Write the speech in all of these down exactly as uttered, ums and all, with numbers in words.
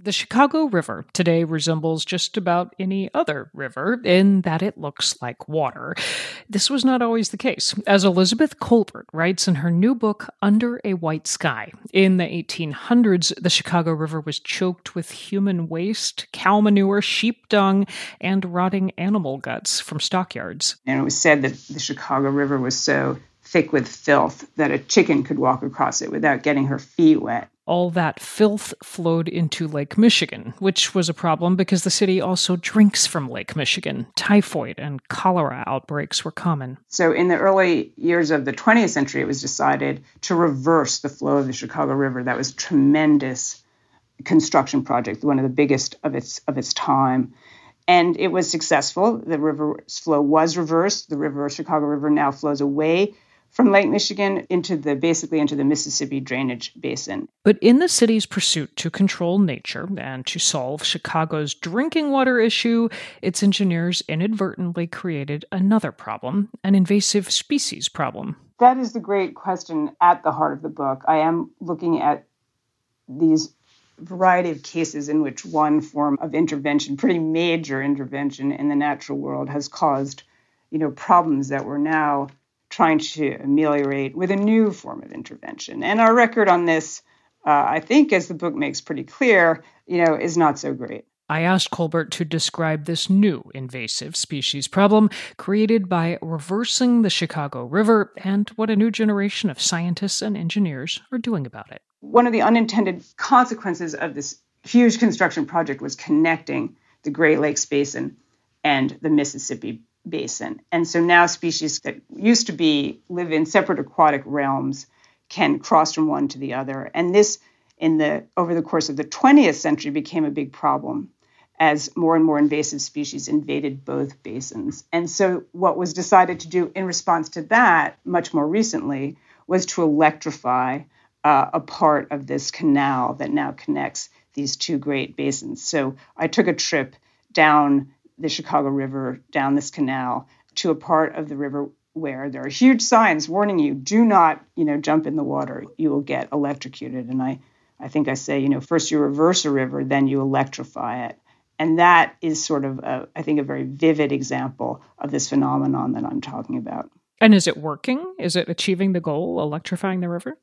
The Chicago River today resembles just about any other river in that it looks like water. This was not always the case, as Elizabeth Colbert writes in her new book, Under a White Sky. In the eighteen hundreds, the Chicago River was choked with human waste, cow manure, sheep dung, and rotting animal guts from stockyards. And it was said that the Chicago River was so thick with filth that a chicken could walk across it without getting her feet wet. All that filth flowed into Lake Michigan, which was a problem because the city also drinks from Lake Michigan. Typhoid and cholera outbreaks were common. So in the early years of the twentieth century, it was decided to reverse the flow of the Chicago River. That was a tremendous construction project, one of the biggest of its of its time. And it was successful. The river's flow was reversed. The river, Chicago River, now flows away from Lake Michigan into the basically into the Mississippi drainage basin. But in the city's pursuit to control nature and to solve Chicago's drinking water issue, its engineers inadvertently created another problem, an invasive species problem. That is the great question at the heart of the book. I am looking at these variety of cases in which one form of intervention, pretty major intervention in the natural world, has caused, you know, problems that we're now trying to ameliorate with a new form of intervention. And our record on this, uh, I think, as the book makes pretty clear, you know, is not so great. I asked Colbert to describe this new invasive species problem created by reversing the Chicago River and what a new generation of scientists and engineers are doing about it. One of the unintended consequences of this huge construction project was connecting the Great Lakes Basin and the Mississippi Basin. And so now species that used to be live in separate aquatic realms can cross from one to the other. And this, in the over the course of the twentieth century, became a big problem as more and more invasive species invaded both basins. And so what was decided to do in response to that, much more recently, was to electrify uh, a part of this canal that now connects these two great basins. So I took a trip down the Chicago River, down this canal, to a part of the river where there are huge signs warning you, do not, you know, jump in the water. You will get electrocuted. And I, I think I say, you know, first you reverse a river, then you electrify it. And that is sort of, a, I think, a very vivid example of this phenomenon that I'm talking about. And is it working? Is it achieving the goal, electrifying the river?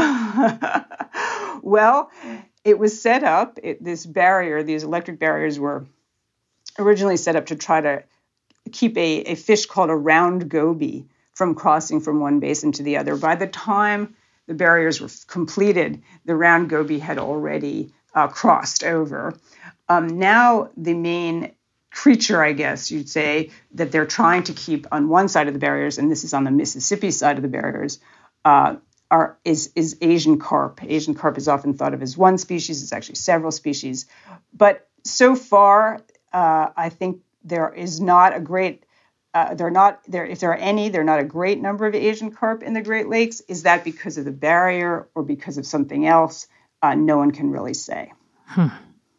Well, it was set up, it, this barrier, these electric barriers were originally set up to try to keep a, a fish called a round goby from crossing from one basin to the other. By the time the barriers were completed, the round goby had already uh, crossed over. Um, now the main creature, I guess you'd say, that they're trying to keep on one side of the barriers, and this is on the Mississippi side of the barriers, uh, are is is Asian carp. Asian carp is often thought of as one species. It's actually several species. But so far, uh, I think there is not a great, uh, they're not, there. if there are any, there are not a great number of Asian carp in the Great Lakes. Is that because of the barrier or because of something else? Uh, no one can really say. Hmm.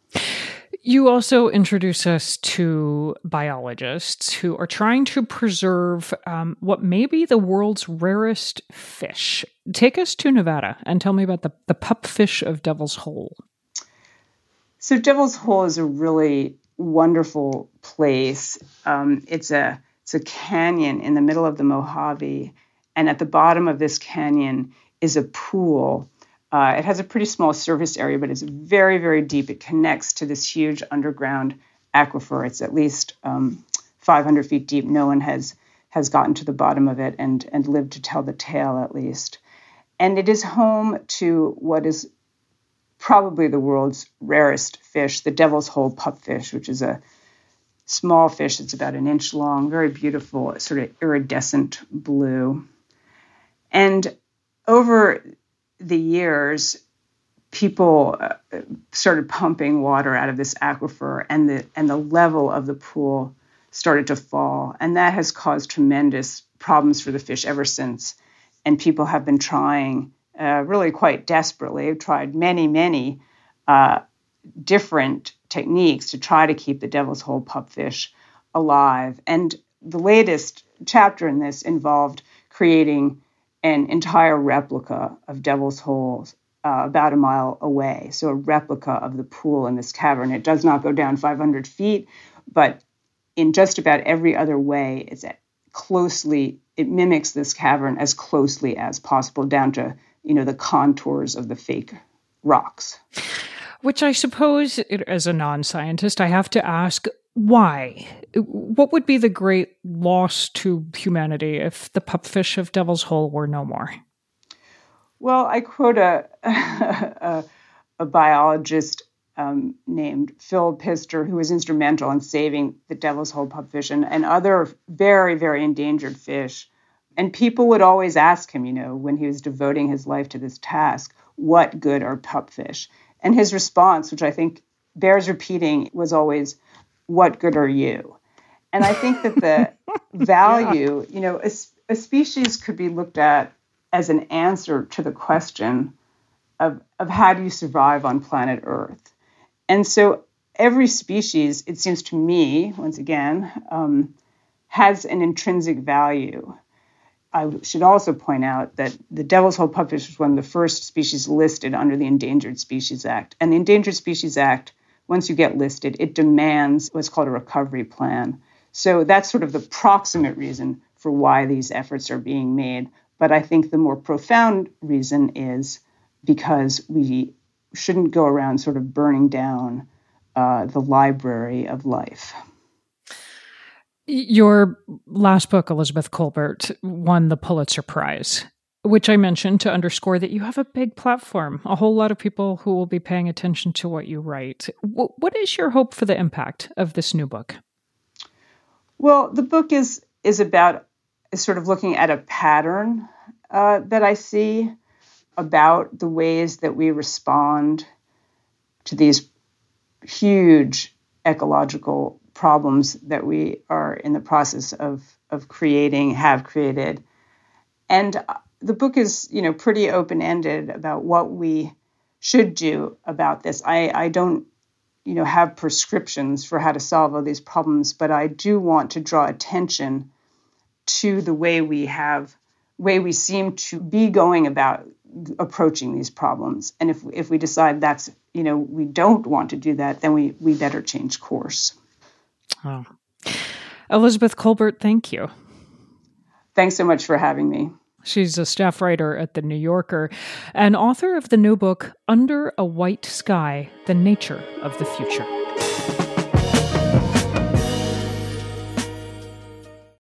You also introduce us to biologists who are trying to preserve um, what may be the world's rarest fish. Take us to Nevada and tell me about the, the pupfish of Devil's Hole. So Devil's Hole is a really wonderful place. Um, it's a it's a canyon in the middle of the Mojave, and at the bottom of this canyon is a pool. Uh, it has a pretty small surface area, but it's very, very deep. It connects to this huge underground aquifer. It's at least um, five hundred feet deep. No one has has gotten to the bottom of it and, and lived to tell the tale, at least. And it is home to what is probably the world's rarest fish, the Devil's Hole pupfish, which is a small fish that's about an inch long, very beautiful, sort of iridescent blue. And over the years, people uh, started pumping water out of this aquifer, and the and the level of the pool started to fall, and that has caused tremendous problems for the fish ever since. And people have been trying, uh, really quite desperately, have tried many, many uh, different techniques to try to keep the Devil's Hole pupfish alive. And the latest chapter in this involved creating an entire replica of Devil's Hole uh, about a mile away. So a replica of the pool in this cavern. It does not go down five hundred feet, but in just about every other way, it's closely, it mimics this cavern as closely as possible, down to, you know, the contours of the fake rocks. Which I suppose, as a non-scientist, I have to ask, why? What would be the great loss to humanity if the pupfish of Devil's Hole were no more? Well, I quote a, a, a biologist um, named Phil Pister, who was instrumental in saving the Devil's Hole pupfish and, and other very, very endangered fish. And people would always ask him, you know, when he was devoting his life to this task, what good are pupfish? And his response, which I think bears repeating, was always, what good are you? And I think that the value, yeah. you know, a, a species could be looked at as an answer to the question of, of how do you survive on planet Earth? And so every species, it seems to me, once again, um, has an intrinsic value. I should also point out that the Devil's Hole pupfish was one of the first species listed under the Endangered Species Act. And the Endangered Species Act, once you get listed, it demands what's called a recovery plan. So that's sort of the proximate reason for why these efforts are being made. But I think the more profound reason is because we shouldn't go around sort of burning down uh, the library of life. Your last book, Elizabeth Kolbert, won the Pulitzer Prize, which I mentioned to underscore that you have a big platform, a whole lot of people who will be paying attention to what you write. W- what is your hope for the impact of this new book? Well, the book is is about is sort of looking at a pattern uh, that I see about the ways that we respond to these huge ecological problems that we are in the process of of creating, have created. And the book is, you know, pretty open-ended about what we should do about this. I, I don't, you know, have prescriptions for how to solve all these problems, but I do want to draw attention to the way we have, way we seem to be going about approaching these problems. And if if we decide that's, you know, we don't want to do that, then we we better change course. Oh. Elizabeth Kolbert, thank you. Thanks so much for having me. She's a staff writer at The New Yorker and author of the new book, Under a White Sky, The Nature of the Future.